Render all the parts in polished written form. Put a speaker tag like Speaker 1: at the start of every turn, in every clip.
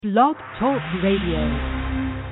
Speaker 1: Blog Talk Radio.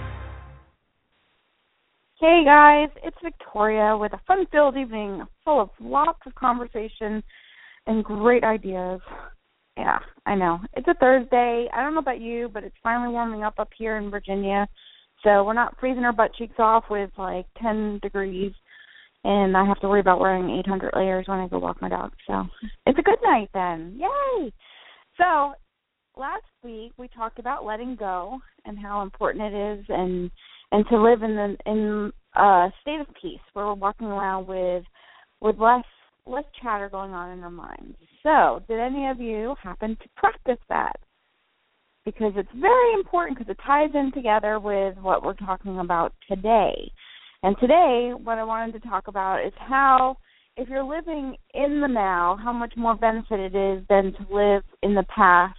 Speaker 2: Hey guys, it's Victoria with a fun-filled evening full of lots of conversation and great ideas. Yeah, I know. It's a Thursday. I don't know about you, but it's finally warming up here in Virginia. So we're not freezing our butt cheeks off with like 10 degrees, and I have to worry about wearing 800 layers when I go walk my dog. So it's a good night then. Yay! So last week we talked about letting go and how important it is and to live in a state of peace where we're walking around with less chatter going on in our minds. So, did any of you happen to practice that? Because it's very important because it ties in together with what we're talking about today. And today, what I wanted to talk about is how, if you're living in the now, how much more benefit it is than to live in the past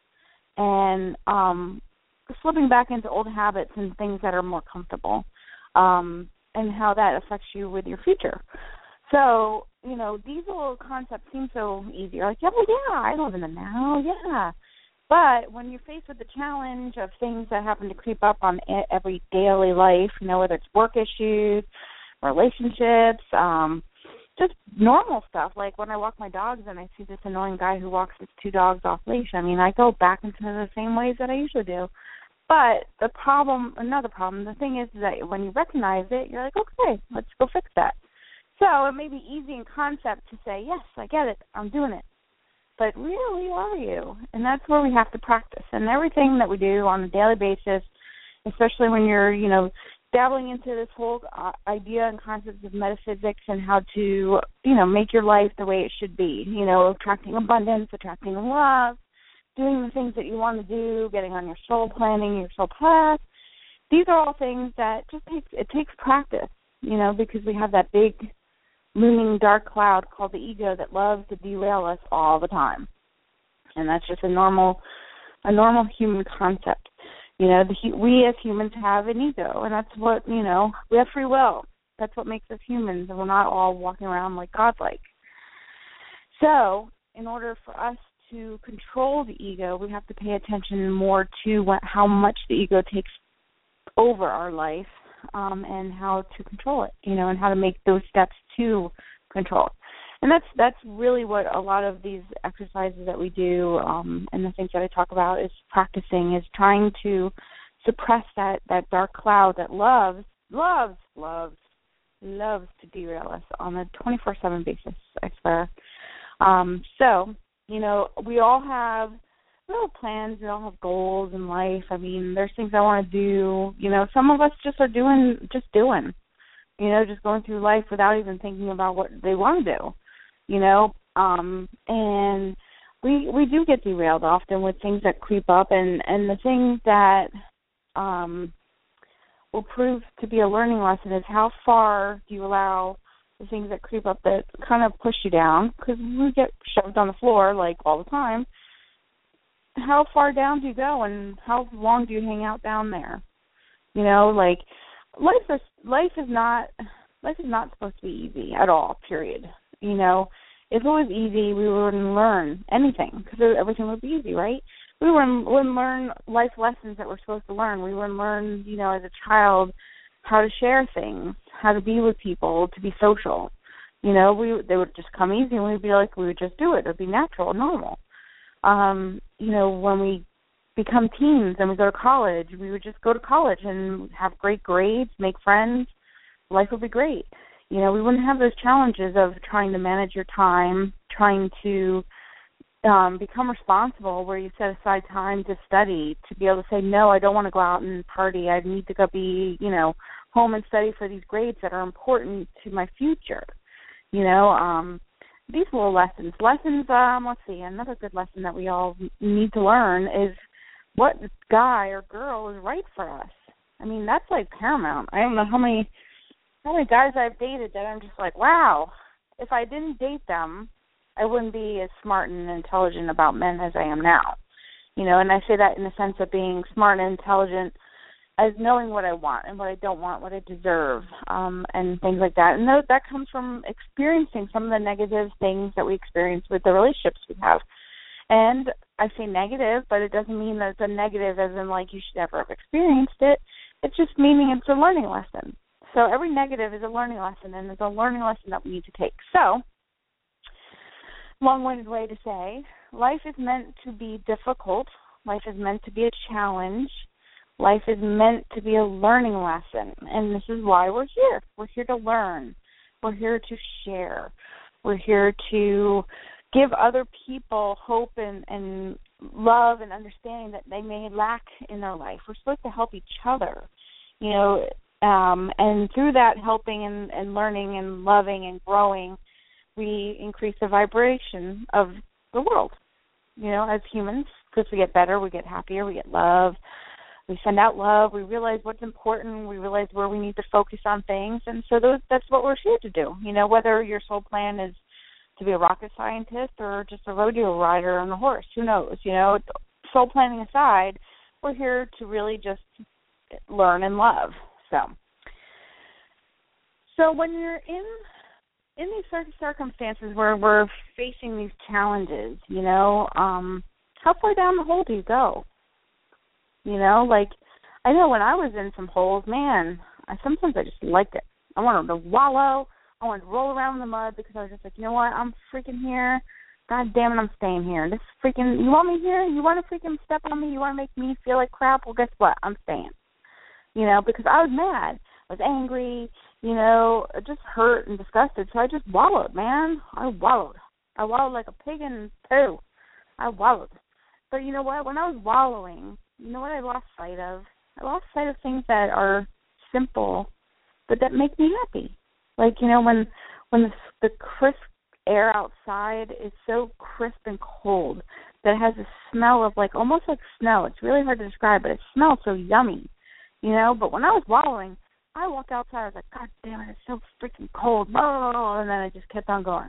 Speaker 2: and slipping back into old habits and things that are more comfortable, and how that affects you with your future. So, you know, these little concepts seem so easy. You're like, yeah, well, yeah, I live in the now, yeah. But when you're faced with the challenge of things that happen to creep up on every daily life, you know, whether it's work issues, relationships, just normal stuff, like when I walk my dogs and I see this annoying guy who walks his two dogs off leash, I mean, I go back into the same ways that I usually do. But the thing is that when you recognize it, you're like, okay, let's go fix that. So it may be easy in concept to say, yes, I get it, I'm doing it. But really, are you? And that's where we have to practice. And everything that we do on a daily basis, especially when you're, you know, dabbling into this whole idea and concepts of metaphysics and how to, you know, make your life the way it should be, you know, attracting abundance, attracting love, doing the things that you want to do, getting on your soul planning, your soul path. These are all things that takes practice, you know, because we have that big looming dark cloud called the ego that loves to derail us all the time. And that's just a normal human concept. You know, we as humans have an ego, and that's what, you know, we have free will. That's what makes us humans, and we're not all walking around like godlike. So in order for us to control the ego, we have to pay attention more to how much the ego takes over our life, and how to control it, you know, and how to make those steps to control it. And that's really what a lot of these exercises that we do, and the things that I talk about is practicing, is trying to suppress that dark cloud that loves to derail us on a 24/7 basis, I swear. So, you know, we all have little plans, we all have goals in life. I mean, there's things I want to do. You know, some of us just are doing, you know, just going through life without even thinking about what they want to do, you know. And we do get derailed often with things that creep up, and the thing that will prove to be a learning lesson is how far do you allow the things that creep up that kind of push you down, because we get shoved on the floor like all the time. How far down do you go, and how long do you hang out down there? You know, like life is not supposed to be easy at all. Period. You know, if it was easy, we wouldn't learn anything because everything would be easy, right? We wouldn't learn life lessons that we're supposed to learn. We wouldn't learn, you know, as a child how to share things, how to be with people, to be social. You know, they would just come easy, and we would just do it. It would be natural, normal. You know, when we become teens and we go to college, we would just go to college and have great grades, make friends. Life would be great. You know, we wouldn't have those challenges of trying to manage your time, trying to become responsible, where you set aside time to study, to be able to say, no, I don't want to go out and party. I need to go be, you know, home and study for these grades that are important to my future. You know, these little lessons, let's see, another good lesson that we all need to learn is what guy or girl is right for us. I mean, that's like paramount. I don't know how many guys I've dated that I'm just like, wow, if I didn't date them, I wouldn't be as smart and intelligent about men as I am now. You know, and I say that in the sense of being smart and intelligent as knowing what I want and what I don't want, what I deserve, and things like that. And that comes from experiencing some of the negative things that we experience with the relationships we have. And I say negative, but it doesn't mean that it's a negative as in like you should never have experienced it. It's just meaning it's a learning lesson. So every negative is a learning lesson, and it's a learning lesson that we need to take. So, long-winded way to say, life is meant to be difficult. Life is meant to be a challenge. Life is meant to be a learning lesson, and this is why we're here. We're here to learn. We're here to share. We're here to give other people hope and love and understanding that they may lack in their life. We're supposed to help each other, you know, and through that helping and learning and loving and growing, we increase the vibration of the world, you know, as humans, because we get better, we get happier, we get love. We send out love. We realize what's important. We realize where we need to focus on things. And so that's what we're here to do. You know, whether your soul plan is to be a rocket scientist or just a rodeo rider on a horse, who knows? You know, soul planning aside, we're here to really just learn and love. So when you're in these certain circumstances where we're facing these challenges, you know, how far down the hole do you go? You know, like, I know when I was in some holes, man, sometimes I just liked it. I wanted to wallow. I wanted to roll around in the mud because I was just like, you know what, I'm freaking here. God damn it, I'm staying here. This freaking, you want me here? You want to freaking step on me? You want to make me feel like crap? Well, guess what? I'm staying. You know, because I was mad. I was angry, you know, just hurt and disgusted. So I just wallowed, man. I wallowed like a pig in poo. I wallowed. But you know what? When I was wallowing, you know what I lost sight of? I lost sight of things that are simple, but that make me happy. Like, you know, when the crisp air outside is so crisp and cold that it has a smell of like almost like snow. It's really hard to describe, but it smells so yummy, you know. But when I was wallowing, I walked outside. I was like, God damn it, it's so freaking cold. And then I just kept on going.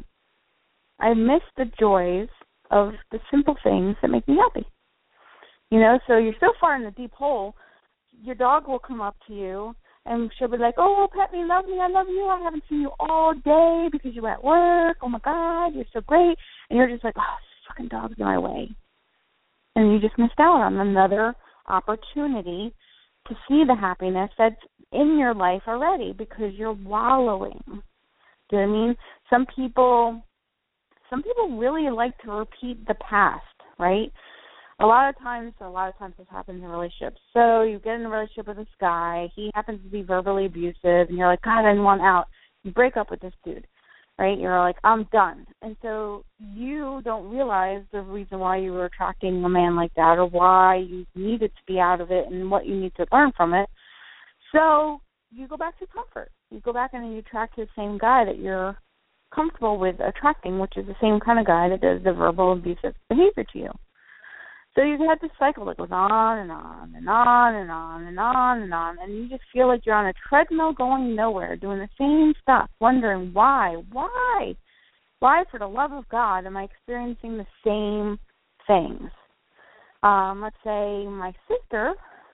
Speaker 2: I missed the joys of the simple things that make me happy. You know, so you're so far in the deep hole, your dog will come up to you, and she'll be like, oh, pet me, love me, I love you. I haven't seen you all day because you were at work. Oh, my God, you're so great. And you're just like, oh, this fucking dog's in my way. And you just missed out on another opportunity to see the happiness that's in your life already because you're wallowing. Do you know what I mean? Some people really like to repeat the past, right? A lot of times this happens in relationships. So you get in a relationship with this guy. He happens to be verbally abusive, and you're like, God, I want out. You break up with this dude, right? You're like, I'm done. And so you don't realize the reason why you were attracting a man like that or why you needed to be out of it and what you need to learn from it. So you go back to comfort. You go back and you attract the same guy that you're comfortable with attracting, which is the same kind of guy that does the verbal abusive behavior to you. So you had this cycle that goes on and on and on and on and on and on, and you just feel like you're on a treadmill going nowhere, doing the same stuff, wondering why for the love of God am I experiencing the same things? Let's say my sister,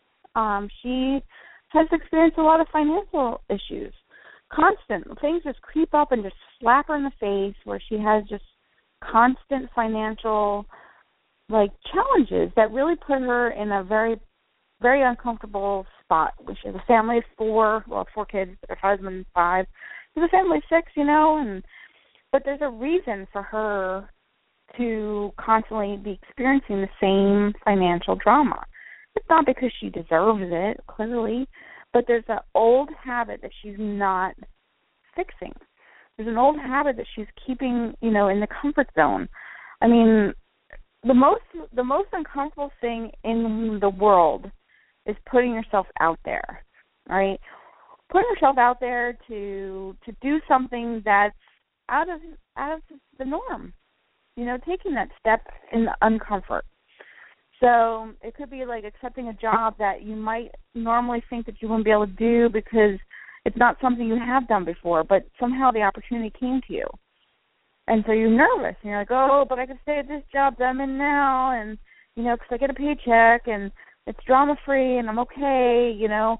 Speaker 2: she has experienced a lot of financial issues. Constant things just creep up and just slap her in the face where she has just constant financial challenges that really put her in a very, very uncomfortable spot. She has a family of four kids, her husband 5. She has a family of 6, but there's a reason for her to constantly be experiencing the same financial drama. It's not because she deserves it, clearly, but there's an old habit that she's not fixing. There's an old habit that she's keeping, in the comfort zone. I mean, the most uncomfortable thing in the world is putting yourself out there, right? Putting yourself out there to do something that's out of the norm, taking that step in the uncomfort. So it could be like accepting a job that you might normally think that you wouldn't be able to do because it's not something you have done before, but somehow the opportunity came to you. And so you're nervous, and you're like, oh, but I can stay at this job that I'm in now, and, because I get a paycheck, and it's drama-free, and I'm okay, No.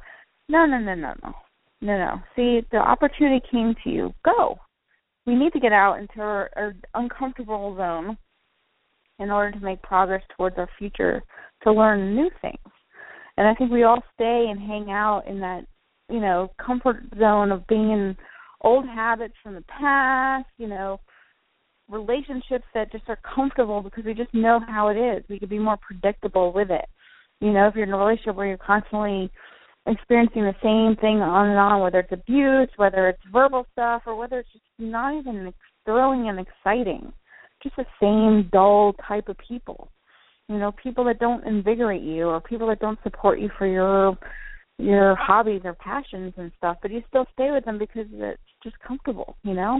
Speaker 2: See, the opportunity came to you. Go. We need to get out into our uncomfortable zone in order to make progress towards our future, to learn new things. And I think we all stay and hang out in that, comfort zone of being in old habits from the past, relationships that just are comfortable because we just know how it is. We could be more predictable with it. If you're in a relationship where you're constantly experiencing the same thing on and on, whether it's abuse, whether it's verbal stuff, or whether it's just not even thrilling and exciting, just the same dull type of people. People that don't invigorate you, or people that don't support you for your hobbies or passions and stuff, but you still stay with them because it's just comfortable,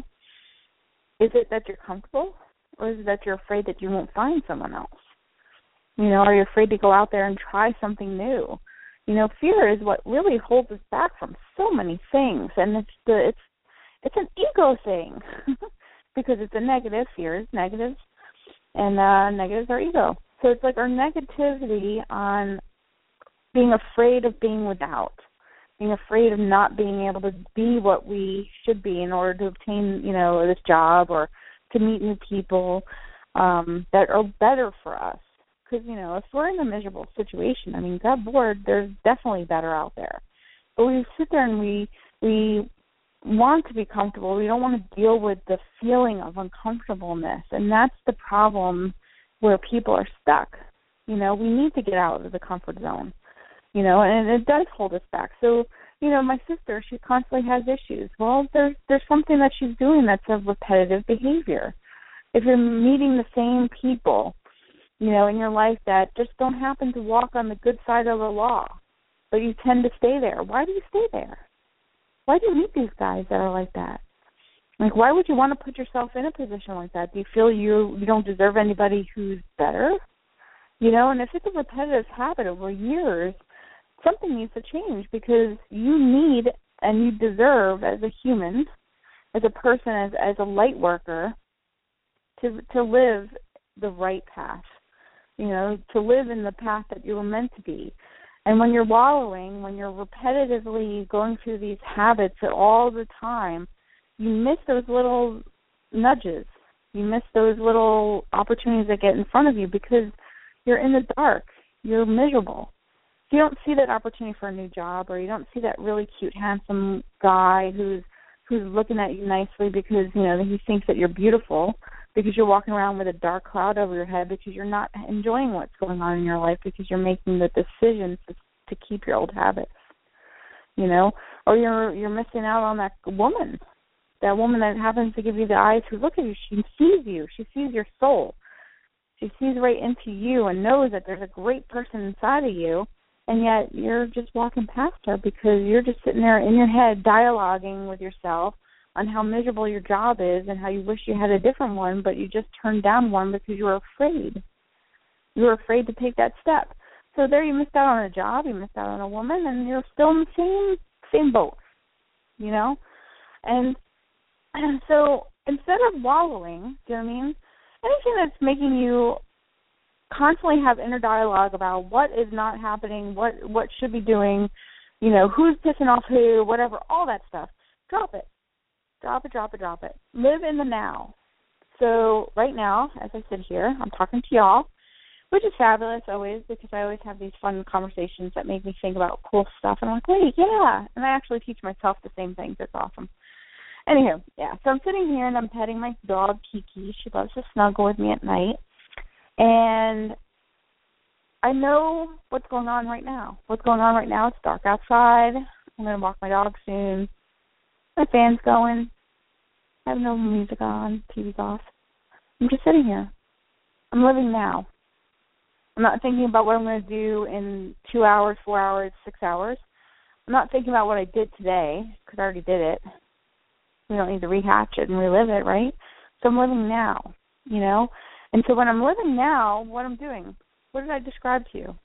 Speaker 2: Is it that you're comfortable, or is it that you're afraid that you won't find someone else? Are you afraid to go out there and try something new? Fear is what really holds us back from so many things, and it's an ego thing because it's a negative. Fear is negative, and negatives are ego. So it's like our negativity on being afraid of being without, being afraid of not being able to be what we should be in order to obtain, this job or to meet new people that are better for us. Because, if we're in a miserable situation, God Lord, there's definitely better out there. But we sit there and we want to be comfortable. We don't want to deal with the feeling of uncomfortableness. And that's the problem where people are stuck. We need to get out of the comfort zone, and it does hold us back. So, my sister, she constantly has issues. Well, there's something that she's doing that's a repetitive behavior. If you're meeting the same people, in your life that just don't happen to walk on the good side of the law, but you tend to stay there. Why do you stay there? Why do you meet these guys that are like that? Like, why would you want to put yourself in a position like that? Do you feel you don't deserve anybody who's better? And if it's a repetitive habit over years, something needs to change, because you need and you deserve, as a human, as a person, as a light worker, to live the right path. To live in the path that you were meant to be. And when you're wallowing, when you're repetitively going through these habits all the time, you miss those little nudges. You miss those little opportunities that get in front of you because you're in the dark. You're miserable. You don't see that opportunity for a new job, or you don't see that really cute, handsome guy who's looking at you nicely because, he thinks that you're beautiful, because you're walking around with a dark cloud over your head because you're not enjoying what's going on in your life, because you're making the decisions to keep your old habits, or you're missing out on that woman that happens to give you the eyes who look at you. She sees you. She sees your soul. She sees right into you and knows that there's a great person inside of you, and yet you're just walking past her because you're just sitting there in your head dialoguing with yourself on how miserable your job is and how you wish you had a different one, but you just turned down one because you were afraid. You were afraid to take that step. So there you missed out on a job, you missed out on a woman, and you're still in the same boat, And so instead of wallowing, do you know what I mean? Anything that's making you constantly have inner dialogue about what is not happening, what should be doing, who's pissing off who, whatever, all that stuff, drop it. Drop it. Live in the now. So right now, as I sit here, I'm talking to y'all, which is fabulous always, because I always have these fun conversations that make me think about cool stuff. And I'm like, wait, yeah. And I actually teach myself the same things. It's awesome. Anywho, yeah. So I'm sitting here and I'm petting my dog, Kiki. She loves to snuggle with me at night. And I know what's going on right now. What's going on right now, it's dark outside. I'm going to walk my dog soon. My fan's going. I have no music on. TV's off. I'm just sitting here. I'm living now. I'm not thinking about what I'm going to do in 2 hours, 4 hours, 6 hours. I'm not thinking about what I did today, because I already did it. We don't need to rehatch it and relive it, right? So I'm living now, And so when I'm living now, what I'm doing, what did I describe to you?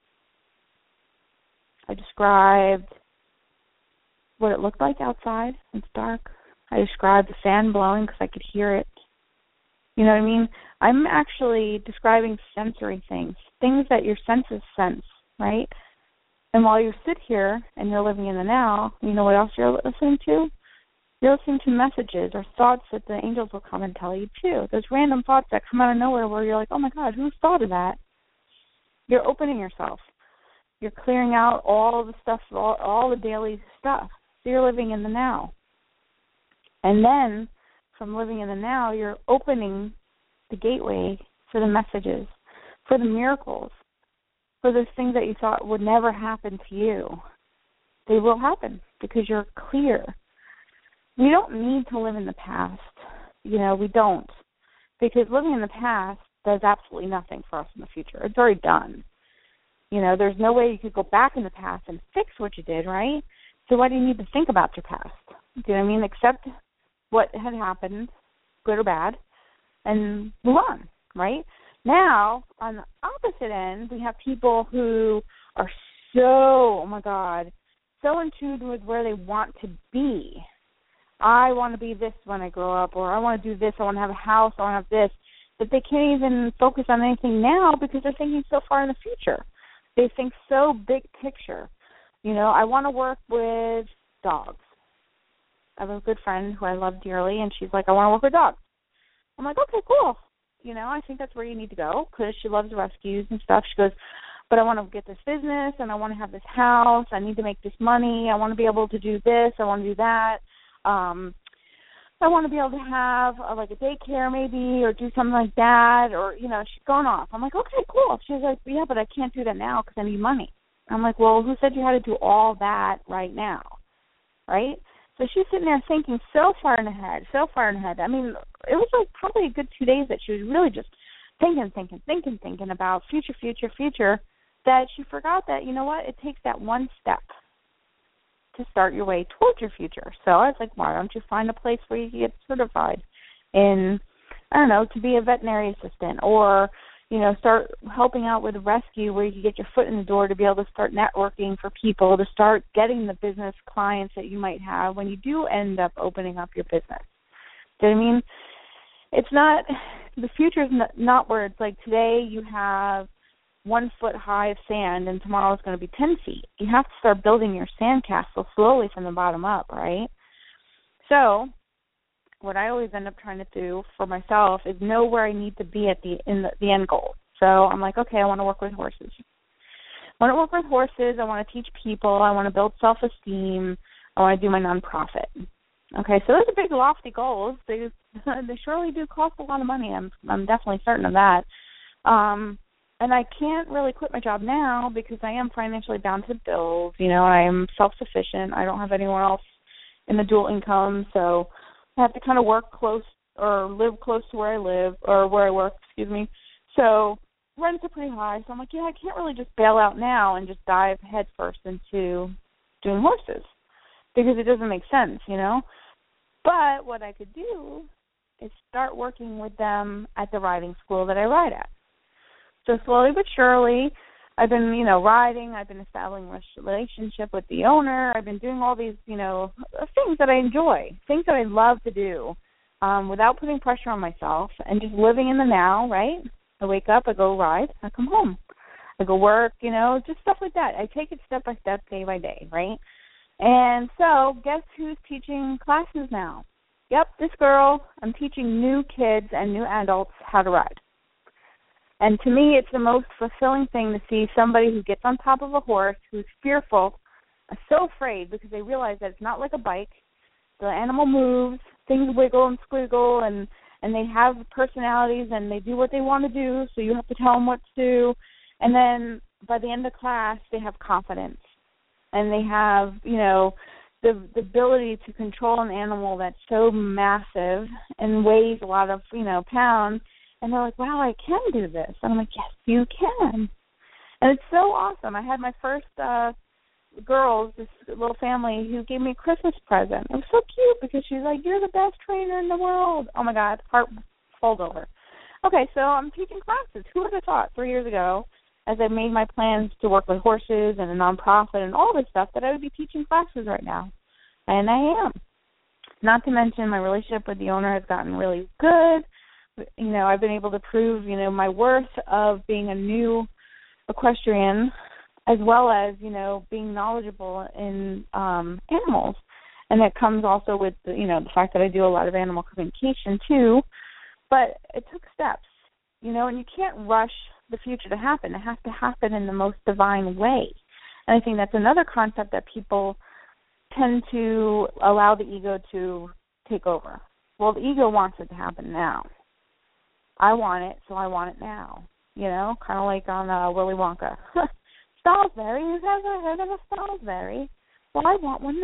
Speaker 2: I described what it looked like outside. It's dark. I described the fan blowing because I could hear it. You know what I mean? I'm actually describing sensory things that your senses sense, right? And while you sit here and you're living in the now, you know what else you're listening to? You're listening to messages or thoughts that the angels will come and tell you too. Those random thoughts that come out of nowhere where you're like, oh my God, who thought of that? You're opening yourself. You're clearing out all the stuff, all the daily stuff. So you're living in the now. And then from living in the now, you're opening the gateway for the messages, for the miracles, for those things that you thought would never happen to you. They will happen because you're clear. We don't need to live in the past. We don't. Because living in the past does absolutely nothing for us in the future. It's already done. There's no way you could go back in the past and fix what you did, right? So why do you need to think about your past? Do you know what I mean? Accept what had happened, good or bad, and move on, right? Now, on the opposite end, we have people who are so, oh my God, so in tune with where they want to be. I want to be this when I grow up, or I want to do this, I want to have a house, I want to have this, that they can't even focus on anything now because they're thinking so far in the future. They think so big picture. I want to work with dogs. I have a good friend who I love dearly, and she's like, I want to work with dogs. I'm like, okay, cool. I think that's where you need to go because she loves rescues and stuff. She goes, but I want to get this business, and I want to have this house. I need to make this money. I want to be able to do this. I want to do that. I want to be able to have like a daycare maybe or do something like that or, she's going off. I'm like, okay, cool. She's like, yeah, but I can't do that now because I need money. I'm like, well, who said you had to do all that right now, right? So she's sitting there thinking so far ahead. I mean, it was like probably a good 2 days that she was really just thinking about future, that she forgot that, you know what, it takes that one step to start your way towards your future. So I was like, why don't you find a place where you can get certified in, I don't know, to be a veterinary assistant or, start helping out with a rescue where you can get your foot in the door to be able to start networking for people, to start getting the business clients that you might have when you do end up opening up your business. Do you know what I mean? It's not, the future is not where it's like today you have 1 foot high of sand and tomorrow it's going to be 10 feet. You have to start building your sandcastle slowly from the bottom up, right? So what I always end up trying to do for myself is know where I need to be at the end goal. So I'm like, okay, I want to work with horses. I want to teach people. I want to build self-esteem. I want to do my nonprofit. Okay, so those are big, lofty goals. They surely do cost a lot of money. I'm definitely certain of that. And I can't really quit my job now because I am financially bound to bills. I am self-sufficient. I don't have anyone else in the dual income, so I have to kind of work close or live close to where I live or where I work, So rents are pretty high. So I'm like, yeah, I can't really just bail out now and just dive headfirst into doing horses because it doesn't make sense, But what I could do is start working with them at the riding school that I ride at. So slowly but surely, I've been, riding. I've been establishing a relationship with the owner. I've been doing all these, things that I enjoy, things that I love to do without putting pressure on myself and just living in the now, right? I wake up, I go ride, I come home. I go work, just stuff like that. I take it step by step, day by day, right? And so guess who's teaching classes now? Yep, this girl. I'm teaching new kids and new adults how to ride. And to me, it's the most fulfilling thing to see somebody who gets on top of a horse, who's fearful, so afraid because they realize that it's not like a bike. The animal moves, things wiggle and squiggle, and they have personalities, and they do what they want to do, so you have to tell them what to do. And then by the end of class, they have confidence. And they have, the ability to control an animal that's so massive and weighs a lot of, pounds. And they're like, wow, I can do this. And I'm like, yes, you can. And it's so awesome. I had my first girls, this little family, who gave me a Christmas present. It was so cute because she's like, you're the best trainer in the world. Oh, my God, heart fold over. Okay, so I'm teaching classes. Who would have thought 3 years ago, as I made my plans to work with horses and a nonprofit and all this stuff, that I would be teaching classes right now? And I am. Not to mention my relationship with the owner has gotten really good. I've been able to prove, my worth of being a new equestrian as well as, being knowledgeable in animals. And it comes also with, the fact that I do a lot of animal communication too. But it took steps, and you can't rush the future to happen. It has to happen in the most divine way. And I think that's another concept that people tend to allow the ego to take over. Well, the ego wants it to happen now. I want it, so I want it now. Kind of like on Willy Wonka. Salisbury, who's ever heard of a Salisbury? Well, I want one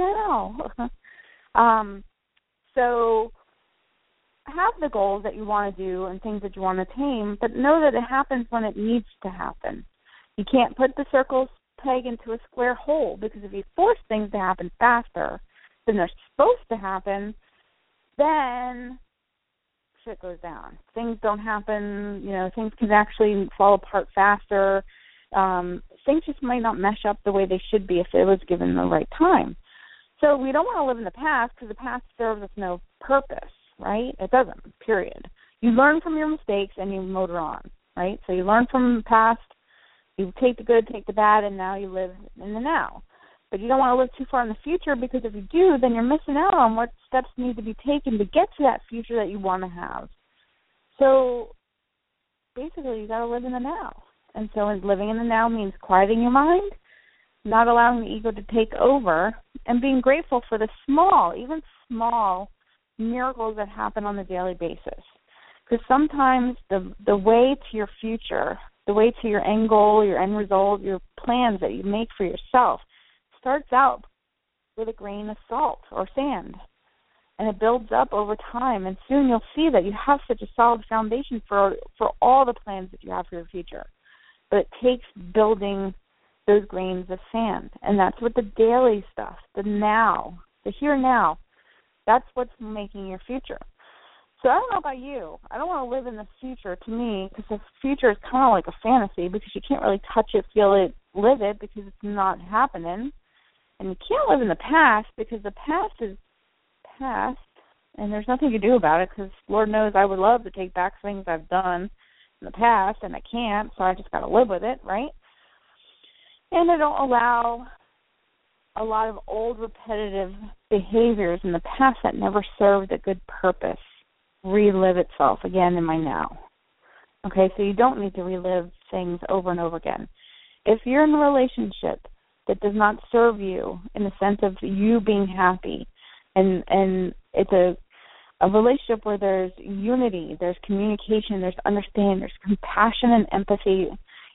Speaker 2: now. So have the goals that you want to do and things that you want to attain, but know that it happens when it needs to happen. You can't put the circle's peg into a square hole, because if you force things to happen faster than they're supposed to happen, then shit goes down. Things don't happen, things can actually fall apart faster. Things just might not mesh up the way they should be if it was given the right time. So we don't want to live in the past, because the past serves us no purpose, right? It doesn't, period. You learn from your mistakes and you motor on, right? So you learn from the past, you take the good, take the bad, and now you live in the now. But you don't want to live too far in the future, because if you do, then you're missing out on what steps need to be taken to get to that future that you want to have. So basically, you got to live in the now. And so living in the now means quieting your mind, not allowing the ego to take over, and being grateful for the even small miracles that happen on a daily basis. Because sometimes the way to your future, the way to your end goal, your end result, your plans that you make for yourself starts out with a grain of salt or sand. And it builds up over time, and soon you'll see that you have such a solid foundation for all the plans that you have for your future. But it takes building those grains of sand. And that's what the daily stuff, the now, the here now, that's what's making your future. So I don't know about you. I don't want to live in the future, to me, because the future is kind of like a fantasy, because you can't really touch it, feel it, live it, because it's not happening. And you can't live in the past, because the past is past, and there's nothing you can do about it, because Lord knows I would love to take back things I've done in the past, and I can't, so I just got to live with it, right? And I don't allow a lot of old repetitive behaviors in the past that never served a good purpose relive itself again in my now. Okay, so you don't need to relive things over and over again. If you're in a relationship that does not serve you in the sense of you being happy, and it's a relationship where there's unity, there's communication, there's understanding, there's compassion and empathy,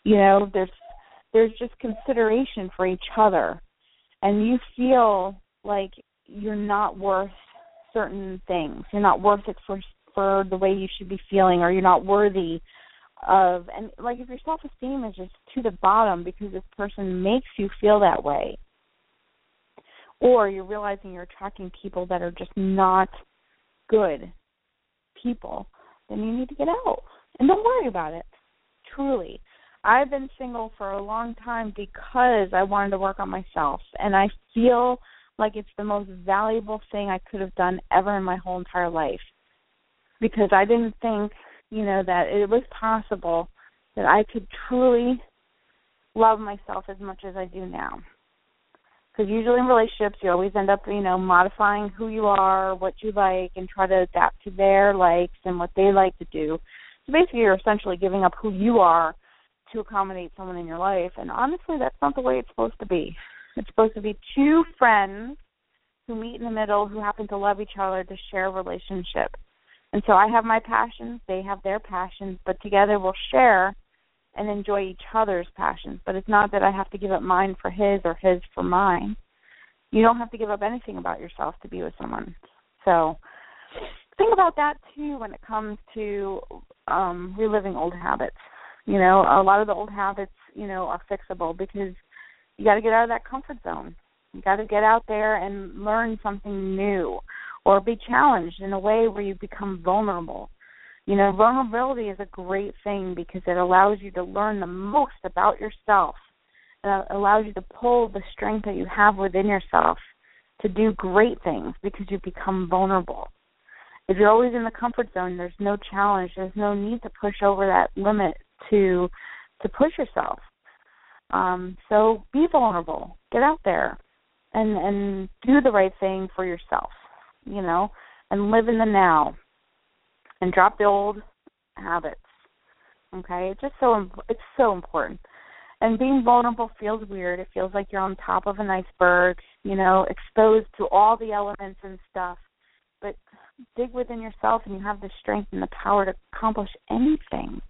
Speaker 2: there's just consideration for each other, and you feel like you're not worth certain things, you're not worth it for the way you should be feeling, or you're not worthy of, and like if your self-esteem is just to the bottom because this person makes you feel that way, or you're realizing you're attracting people that are just not good people, then you need to get out. And don't worry about it, truly. I've been single for a long time because I wanted to work on myself, and I feel like it's the most valuable thing I could have done ever in my whole entire life, because I didn't think, that it was possible that I could truly love myself as much as I do now. Because usually in relationships, you always end up, modifying who you are, what you like, and try to adapt to their likes and what they like to do. So basically, you're essentially giving up who you are to accommodate someone in your life. And honestly, that's not the way it's supposed to be. It's supposed to be two friends who meet in the middle, who happen to love each other, to share a relationship. And so I have my passions, they have their passions, but together we'll share and enjoy each other's passions. But it's not that I have to give up mine for his or his for mine. You don't have to give up anything about yourself to be with someone. So think about that, too, when it comes to reliving old habits. A lot of the old habits, are fixable, because you got to get out of that comfort zone. You got to get out there and learn something new, or be challenged in a way where you become vulnerable. Vulnerability is a great thing, because it allows you to learn the most about yourself, and it allows you to pull the strength that you have within yourself to do great things, because you become vulnerable. If you're always in the comfort zone, there's no challenge, there's no need to push over that limit to push yourself. So be vulnerable, get out there, and do the right thing for yourself, and live in the now and drop the old habits. Okay? It's so important. And being vulnerable feels weird. It feels like you're on top of an iceberg, exposed to all the elements and stuff. But dig within yourself and you have the strength and the power to accomplish anything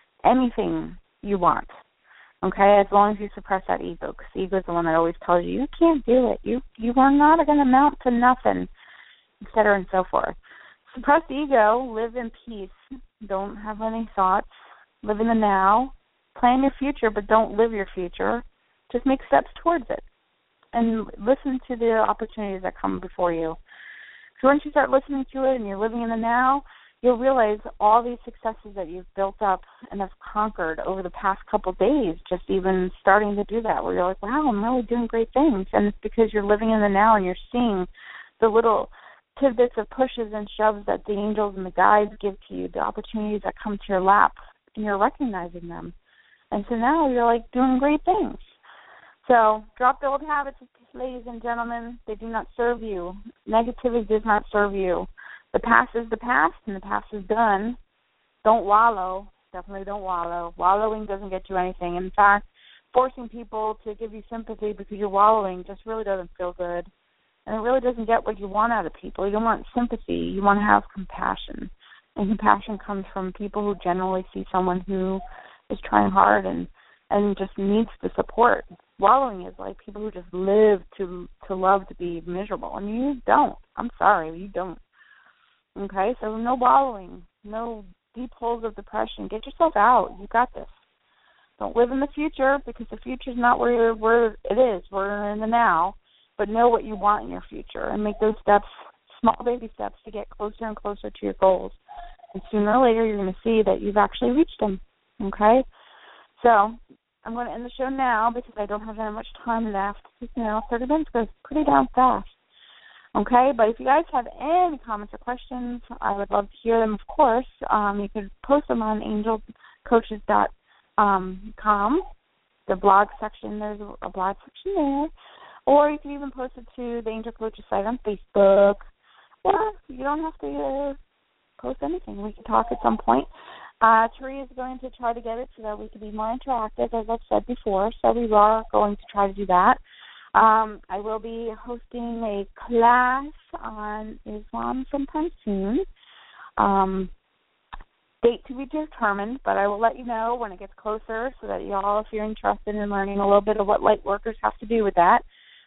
Speaker 2: you want. Okay, as long as you suppress that ego, because the ego is the one that always tells you can't do it. You are not going to amount to nothing, et cetera, and so forth. Suppress the ego. Live in peace. Don't have any thoughts. Live in the now. Plan your future, but don't live your future. Just make steps towards it, and listen to the opportunities that come before you. So once you start listening to it and you're living in the now, you'll realize all these successes that you've built up and have conquered over the past couple days, just even starting to do that, where you're like, wow, I'm really doing great things. And it's because you're living in the now and you're seeing the little tidbits of pushes and shoves that the angels and the guides give to you, the opportunities that come to your lap, and you're recognizing them. And so now you're like doing great things. So drop the old habits, ladies and gentlemen. They do not serve you. Negativity does not serve you. The past is the past, and the past is done. Don't wallow. Definitely don't wallow. Wallowing doesn't get you anything. In fact, forcing people to give you sympathy because you're wallowing just really doesn't feel good. And it really doesn't get what you want out of people. You don't want sympathy. You want to have compassion. And compassion comes from people who generally see someone who is trying hard and just needs the support. Wallowing is like people who just live to love to be miserable. And you don't. I'm sorry, you don't. Okay, so no wallowing, no deep holes of depression. Get yourself out. You got this. Don't live in the future, because the future is not where it is. We're in the now. But know what you want in your future and make those steps, small baby steps, to get closer and closer to your goals. And sooner or later, you're going to see that you've actually reached them. Okay? So I'm going to end the show now because I don't have very much time left. 30 minutes goes pretty damn fast. Okay, but if you guys have any comments or questions, I would love to hear them, of course. You could post them on angelcoaches.com, the blog section. There's a blog section there. Or you can even post it to the Angel Coaches site on Facebook. Or you don't have to post anything. We can talk at some point. Therese is going to try to get it so that we can be more interactive, as I've said before. So we are going to try to do that. I will be hosting a class on Islam sometime soon. Date to be determined, but I will let you know when it gets closer so that y'all, if you're interested in learning a little bit of what light workers have to do with that,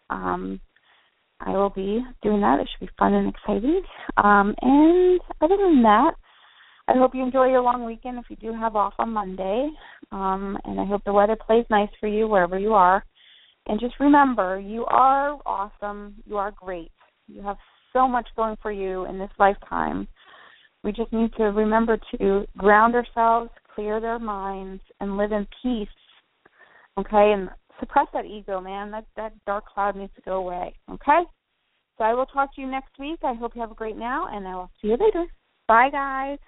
Speaker 2: I will be doing that. It should be fun and exciting. And other than that, I hope you enjoy your long weekend if you do have off on Monday. And I hope the weather plays nice for you wherever you are. And just remember, you are awesome. You are great. You have so much going for you in this lifetime. We just need to remember to ground ourselves, clear their minds, and live in peace. Okay? And suppress that ego, man. That dark cloud needs to go away. Okay? So I will talk to you next week. I hope you have a great now, and I will see you later. Bye, guys.